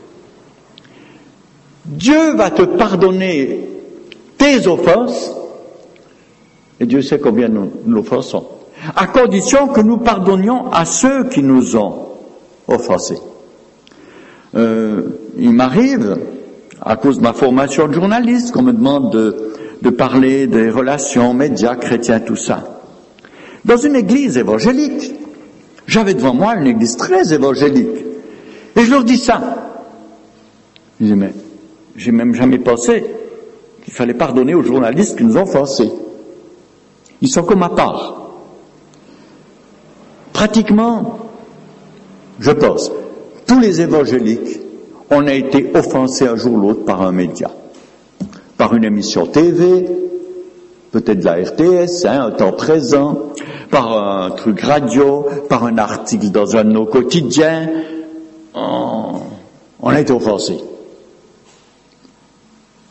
S1: Dieu va te pardonner tes offenses, et Dieu sait combien nous, nous l'offensons, à condition que nous pardonnions à ceux qui nous ont offensés. Euh, il m'arrive, à cause de ma formation de journaliste, qu'on me demande de, de parler des relations, médias, chrétiens, tout ça. Dans une église évangélique, j'avais devant moi une église très évangélique, et je leur dis ça. Je dis, mais j'ai même jamais pensé qu'il fallait pardonner aux journalistes qui nous ont offensés. Ils sont comme à part. Pratiquement, je pense, tous les évangéliques, on a été offensés un jour ou l'autre par un média, par une émission T V, peut-être de la R T S, hein, un temps présent, par un truc radio, par un article dans un de nos quotidiens. On, on a été offensés.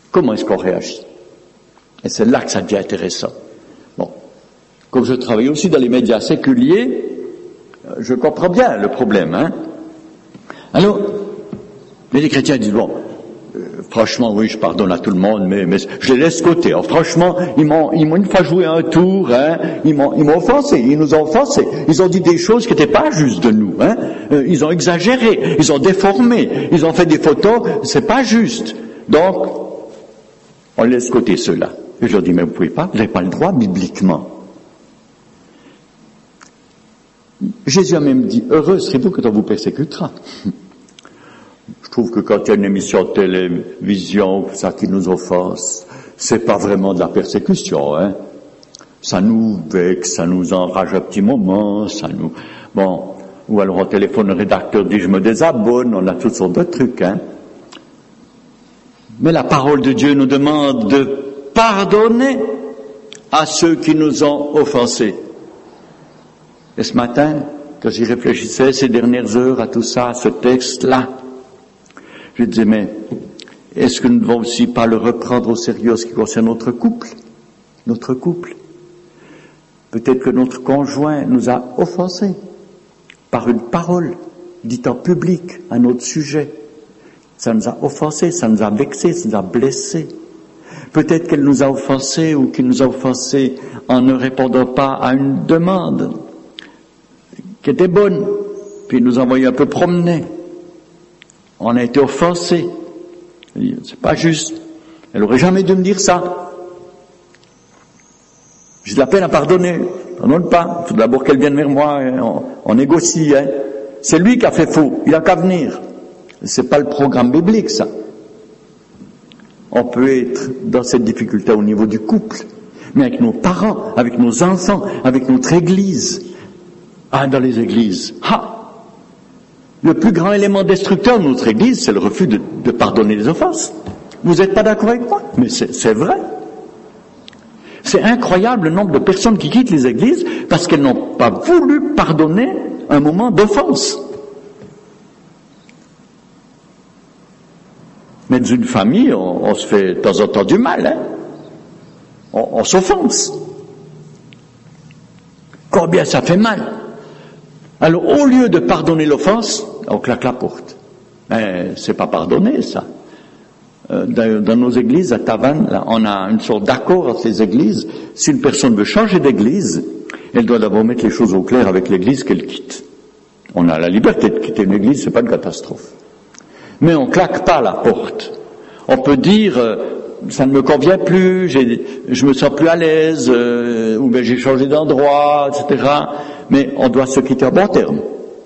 S1: comment est-ce qu'on réagit? Et c'est là que ça devient intéressant. Bon. Comme je travaille aussi dans les médias séculiers, je comprends bien le problème, hein. Alors, mais les chrétiens disent, bon, euh, franchement, oui, je pardonne à tout le monde, mais, mais je les laisse de côté. Alors, franchement, ils m'ont, ils m'ont une fois joué un tour, hein, ils m'ont, ils m'ont offensé, ils nous ont offensés. Ils ont dit des choses qui n'étaient pas justes de nous, hein. Euh, ils ont exagéré, ils ont déformé, ils ont fait des photos, c'est pas juste. Donc, on laisse de côté ceux-là. Et je leur dis, mais vous pouvez pas, vous n'avez pas le droit bibliquement. Jésus a même dit, heureux serez-vous quand on vous persécutera. Je trouve que quand il y a une émission de télévision, ça qui nous offense, c'est pas vraiment de la persécution, hein. Ça nous vexe, ça nous enrage un petit moment, ça nous, bon, ou alors on téléphone, le rédacteur dit, je me désabonne, on a toutes sortes de trucs, hein. Mais la parole de Dieu nous demande de pardonner à ceux qui nous ont offensés. Et ce matin, quand j'y réfléchissais ces dernières heures à tout ça, à ce texte-là, je disais, mais est-ce que nous ne devons aussi pas le reprendre au sérieux en ce qui concerne notre couple? Notre couple. Peut-être que notre conjoint nous a offensés par une parole dite en public à notre sujet. Ça nous a offensés, ça nous a vexés, ça nous a blessés. Peut-être qu'elle nous a offensés ou qu'il nous a offensés en ne répondant pas à une demande qui était bonne, puis il nous a envoyé un peu promener. On a été offensés. C'est pas juste. Elle aurait jamais dû me dire ça. J'ai de la peine à pardonner. Pardonne pas. Il faut d'abord qu'elle vienne vers moi. On, on négocie. Hein. C'est lui qui a fait faux. Il a qu'à venir. C'est pas le programme biblique, ça. On peut être dans cette difficulté au niveau du couple, mais avec nos parents, avec nos enfants, avec notre église. Ah, dans les églises. Ah! Le plus grand élément destructeur de notre église, c'est le refus de, de pardonner les offenses. Vous n'êtes pas d'accord avec moi? Mais c'est, c'est vrai. C'est incroyable le nombre de personnes qui quittent les églises parce qu'elles n'ont pas voulu pardonner un moment d'offense. Mais dans une famille, on, on se fait de temps en temps du mal, hein. On, on s'offense. Combien ça fait mal. Alors, au lieu de pardonner l'offense, on claque la porte. Mais c'est pas pardonner, ça. Euh, dans, dans nos églises, à Tavannes, là, on a une sorte d'accord entre les églises. Si une personne veut changer d'église, elle doit d'abord mettre les choses au clair avec l'église qu'elle quitte. On a la liberté de quitter une église, c'est pas une catastrophe. Mais on claque pas la porte. On peut dire, euh, ça ne me convient plus, j'ai, je me sens plus à l'aise, euh, ou bien j'ai changé d'endroit, et cetera. Mais on doit se quitter à bon terme.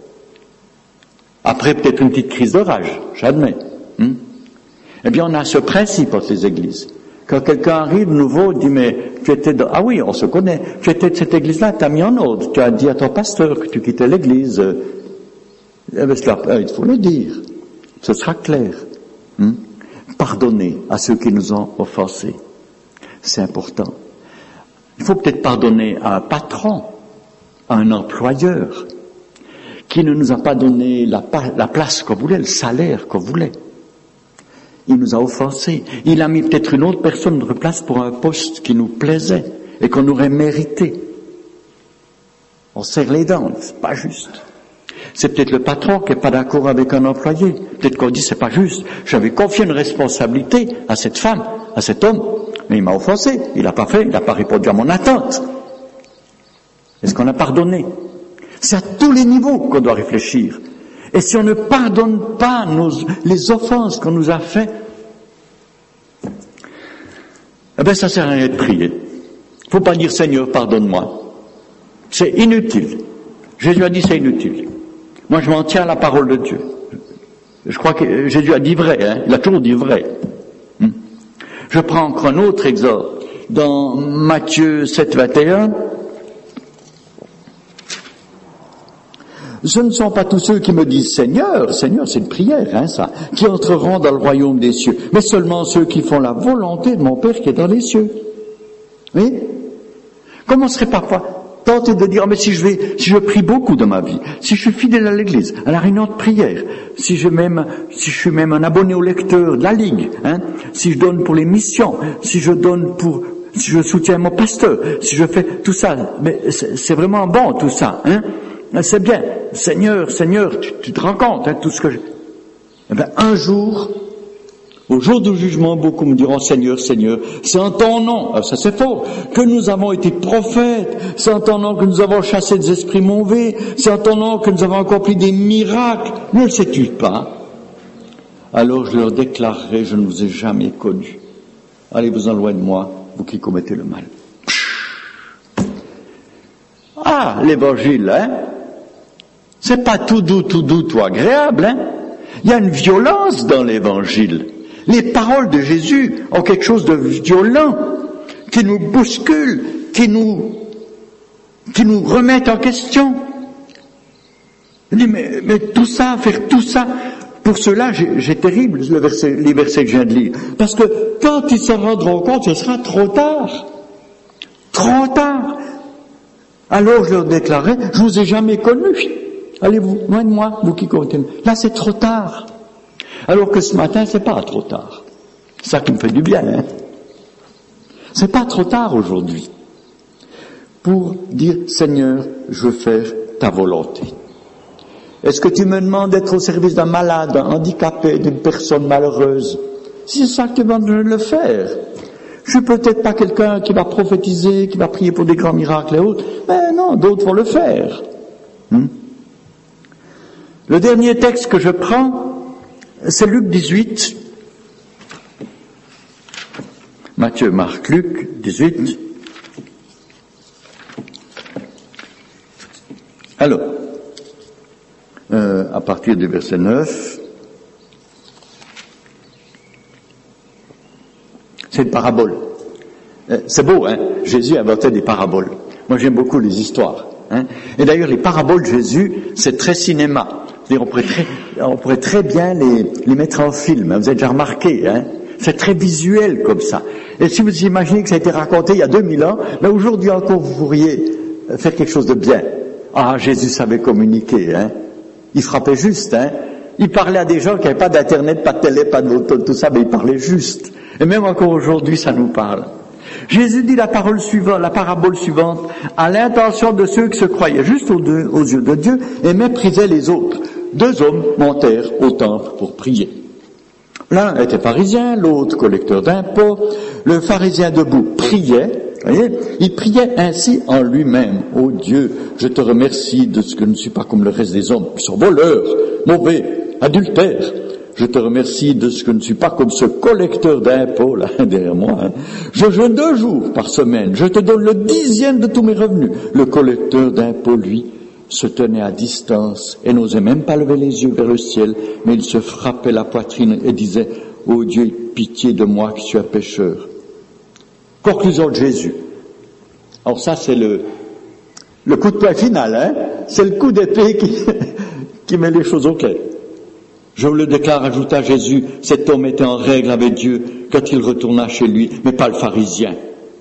S1: Après peut-être une petite crise de rage, j'admets. Hum? Eh bien, on a ce principe entre les églises. Quand quelqu'un arrive nouveau, dit, mais tu étais dans... Ah oui, on se connaît. Tu étais de cette église-là, tu as mis en ordre. Tu as dit à ton pasteur que tu quittais l'église. Eh bien, cela, il faut le dire. Ce sera clair. Hum? Pardonner à ceux qui nous ont offensés. C'est important. Il faut peut-être pardonner à un patron, à un employeur, qui ne nous a pas donné la, la place qu'on voulait, le salaire qu'on voulait. Il nous a offensés. Il a mis peut-être une autre personne de place pour un poste qui nous plaisait et qu'on aurait mérité. On serre les dents, c'est pas juste. C'est peut-être le patron qui n'est pas d'accord avec un employé. Peut-être qu'on dit c'est pas juste. J'avais confié une responsabilité à cette femme, à cet homme, mais il m'a offensé. Il n'a pas fait, il n'a pas répondu à mon attente. Est-ce qu'on a pardonné? C'est à tous les niveaux qu'on doit réfléchir. Et si on ne pardonne pas nos, les offenses qu'on nous a faites, eh bien ça sert à rien de prier. Il ne faut pas dire Seigneur, pardonne-moi. C'est inutile. Jésus a dit c'est inutile. Moi je m'en tiens à la parole de Dieu. Je crois que Jésus a dit vrai, hein. Il a toujours dit vrai. Hum. Je prends encore un autre exemple. Dans Matthieu sept, vingt et un, ce ne sont pas tous ceux qui me disent Seigneur, Seigneur, c'est une prière, hein, ça, qui entreront dans le royaume des cieux, mais seulement ceux qui font la volonté de mon Père qui est dans les cieux. Oui? Comment serait parfois, Tenter de dire, mais si je vais, si je prie beaucoup dans ma vie, si je suis fidèle à l'église, à la réunion de prière, si je même, si je suis même un abonné au lecteur de la Ligue, hein, si je donne pour les missions, si je donne pour, si je soutiens mon pasteur, si je fais tout ça, mais c'est, c'est vraiment bon tout ça, hein. C'est bien. Seigneur, Seigneur, tu, tu te rends compte, hein, tout ce que je... Eh bien, un jour, au jour du jugement, beaucoup me diront, Seigneur, Seigneur, c'est en ton nom, alors ça c'est faux, que nous avons été prophètes, c'est en ton nom que nous avons chassé des esprits mauvais, c'est en ton nom que nous avons accompli des miracles, ne le sais-tu pas? Alors je leur déclarerai, je ne vous ai jamais connus. Allez-vous-en loin de moi, vous qui commettez le mal. Ah, l'évangile, hein? C'est pas tout doux, tout doux, tout agréable, hein? Il y a une violence dans l'évangile. Les paroles de Jésus ont quelque chose de violent, qui nous bouscule, qui nous, qui nous remettent en question. Il dit, mais, mais tout ça, faire tout ça, pour cela, j'ai, j'ai terrible le verset, les versets que je viens de lire. Parce que quand ils s'en rendront compte, ce sera trop tard. Trop tard. Alors je leur déclarais, je vous ai jamais connu. Allez-vous, loin de moi, vous qui comptez. Là, c'est trop tard. Alors que ce matin, c'est pas trop tard. C'est ça qui me fait du bien, hein. C'est pas trop tard aujourd'hui. Pour dire, Seigneur, je veux faire ta volonté. Est-ce que tu me demandes d'être au service d'un malade, d'un handicapé, d'une personne malheureuse? Si c'est ça que tu vas le faire. Je suis peut-être pas quelqu'un qui va prophétiser, qui va prier pour des grands miracles et autres. Mais non, d'autres vont le faire. Hmm? Le dernier texte que je prends, c'est Luc dix-huit. Matthieu, Marc, Luc dix-huit. Alors, euh, à partir du verset neuf, c'est une parabole. Euh, c'est beau, hein? Jésus inventait des paraboles. Moi, j'aime beaucoup les histoires. Hein? Et d'ailleurs, les paraboles de Jésus, c'est très cinéma. C'est-à-dire, on pourrait très, on pourrait très bien les, les mettre en film. Vous avez déjà remarqué, hein? C'est très visuel comme ça. Et si vous imaginez que ça a été raconté il y a deux mille ans, mais aujourd'hui encore, vous pourriez faire quelque chose de bien. Ah, Jésus savait communiquer, hein? Il frappait juste, hein? Il parlait à des gens qui n'avaient pas d'internet, pas de télé, pas de tout ça, mais il parlait juste. Et même encore aujourd'hui, ça nous parle. Jésus dit la parole suivante, la parabole suivante, à l'intention de ceux qui se croyaient juste aux, deux, aux yeux de Dieu et méprisaient les autres. Deux hommes montèrent au temple pour prier. L'un était pharisien, l'autre collecteur d'impôts. Le pharisien debout priait, voyez, il priait ainsi en lui-même. Ô Dieu, je te remercie de ce que je ne suis pas comme le reste des hommes, qui sont voleurs, mauvais, adultères. Je te remercie de ce que je ne suis pas comme ce collecteur d'impôts, là, derrière moi. Hein. Je jeûne deux jours par semaine. Je te donne le dixième de tous mes revenus. Le collecteur d'impôts, lui, se tenait à distance et n'osait même pas lever les yeux vers le ciel, mais il se frappait la poitrine et disait, « Ô Dieu, pitié de moi qui suis un pécheur. » Conclusion de Jésus. Alors ça, c'est le, le coup de poing final, hein. C'est le coup d'épée qui, qui met les choses au clair. Je vous le déclare, ajouta Jésus, cet homme était en règle avec Dieu quand il retourna chez lui, mais pas le pharisien.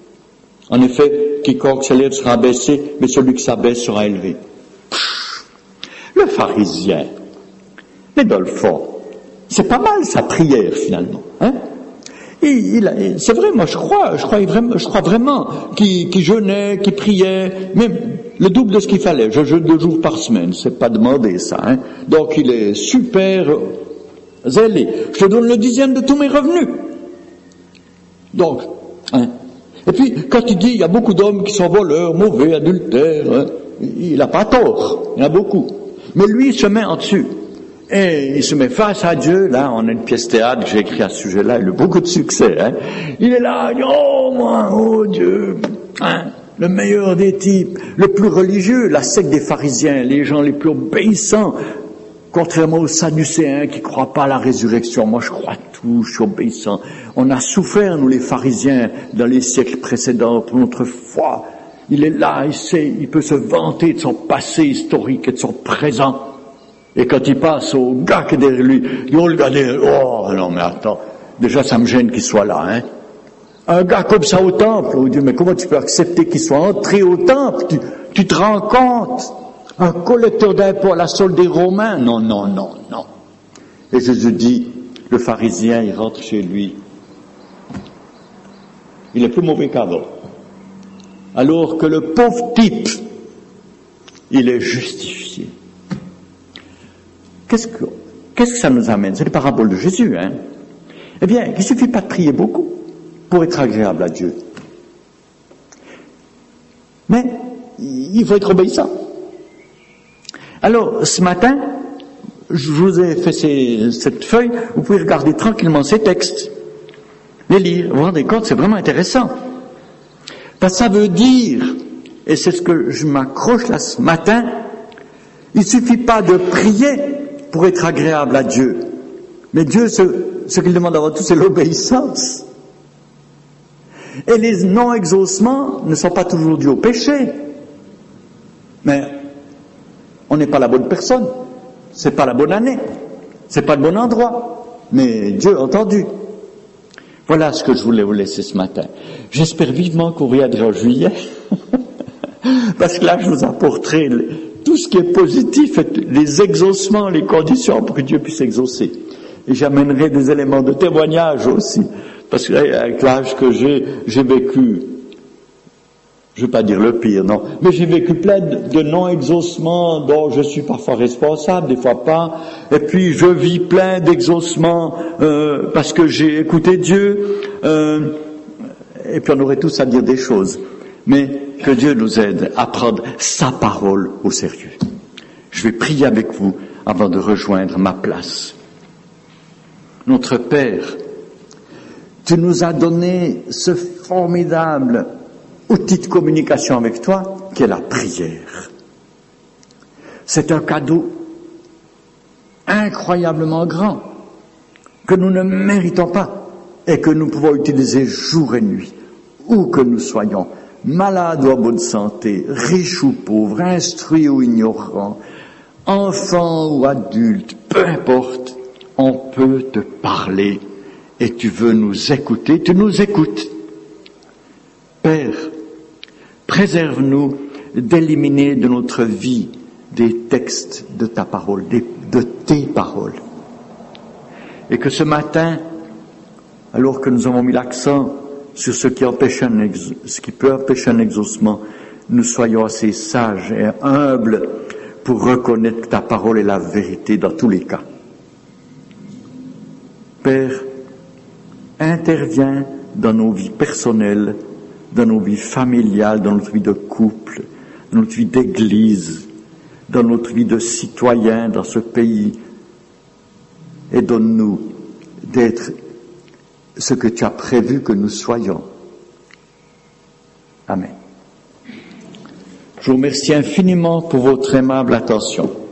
S1: En effet, quiconque s'élève sera abaissé, mais celui qui s'abaisse sera élevé. Pff, le pharisien. Mais dans le fond, c'est pas mal sa prière finalement, hein? Il, il, c'est vrai, moi je crois, je crois vraiment, je crois vraiment qu'il, qu'il jeûnait, qu'il priait, même le double de ce qu'il fallait. Je jeûne deux jours par semaine, c'est pas demandé ça, hein. Donc il est super zélé. Je te donne le dixième de tous mes revenus. Donc, hein. Et puis quand il dit, il y a beaucoup d'hommes qui sont voleurs, mauvais, adultères, hein, il n'a pas tort, il y en a beaucoup. Mais lui, il se met en dessus. Et il se met face à Dieu, là, on a une pièce théâtre que j'ai écrit à ce sujet-là, il a eu beaucoup de succès, hein. Il est là, il dit, oh, moi, oh Dieu, hein, le meilleur des types, le plus religieux, la secte des pharisiens, les gens les plus obéissants, contrairement aux sadducéens qui croient pas à la résurrection. Moi, je crois tout, je suis obéissant. On a souffert, nous, les pharisiens, dans les siècles précédents, pour notre foi. Il est là, il sait, il peut se vanter de son passé historique et de son présent. Et quand il passe au gars qui est derrière lui, ils vont le regarder, oh non mais attends, déjà ça me gêne qu'il soit là, hein. Un gars comme ça au temple, oh Dieu, mais comment tu peux accepter qu'il soit entré au temple? Tu, Tu te rends compte? Un collecteur d'impôts à la solde des Romains? Non, non, non, non. Et Jésus dit, le pharisien, il rentre chez lui. Il est plus mauvais qu'avant. Alors que le pauvre type, il est justifié. Qu'est-ce que, qu'est-ce que ça nous amène? C'est les paraboles de Jésus, hein. Eh bien, il ne suffit pas de prier beaucoup pour être agréable à Dieu. Mais, il faut être obéissant. Alors, ce matin, je vous ai fait ces, cette feuille, vous pouvez regarder tranquillement ces textes, les lire, vous vous rendez compte, c'est vraiment intéressant. Parce que ça veut dire, et c'est ce que je m'accroche là ce matin, il ne suffit pas de prier pour être agréable à Dieu. Mais Dieu, ce, ce qu'il demande avant tout, c'est l'obéissance. Et les non-exaucements ne sont pas toujours dus au péché. Mais on n'est pas la bonne personne. C'est pas la bonne année. C'est pas le bon endroit. Mais Dieu a entendu. Voilà ce que je voulais vous laisser ce matin. J'espère vivement qu'on reviendra en juillet. Parce que là, je vous apporterai tout ce qui est positif, les exaucements, les conditions pour que Dieu puisse exaucer. Et j'amènerai des éléments de témoignage aussi. Parce que avec l'âge que j'ai, j'ai vécu, je ne vais pas dire le pire, non, mais j'ai vécu plein de non-exaucements dont je suis parfois responsable, des fois pas. Et puis je vis plein d'exaucements euh, parce que j'ai écouté Dieu. Euh, et puis on aurait tous à dire des choses. Mais que Dieu nous aide à prendre sa parole au sérieux. Je vais prier avec vous avant de rejoindre ma place. Notre Père, tu nous as donné ce formidable outil de communication avec toi, qui est la prière. C'est un cadeau incroyablement grand, que nous ne méritons pas, et que nous pouvons utiliser jour et nuit, où que nous soyons, malades ou en bonne santé, riches ou pauvres, instruits ou ignorants, enfants ou adultes, peu importe, on peut te parler et tu veux nous écouter, tu nous écoutes. Père, préserve-nous d'éliminer de notre vie des textes de ta parole, des, de tes paroles. Et que ce matin, alors que nous avons mis l'accent sur ce qui empêche un ex, ce qui peut empêcher un exaucement, nous soyons assez sages et humbles pour reconnaître que ta parole est la vérité dans tous les cas. Père, interviens dans nos vies personnelles, dans nos vies familiales, dans notre vie de couple, dans notre vie d'église, dans notre vie de citoyen dans ce pays, et donne-nous d'être ce que tu as prévu que nous soyons. Amen. Je vous remercie infiniment pour votre aimable attention.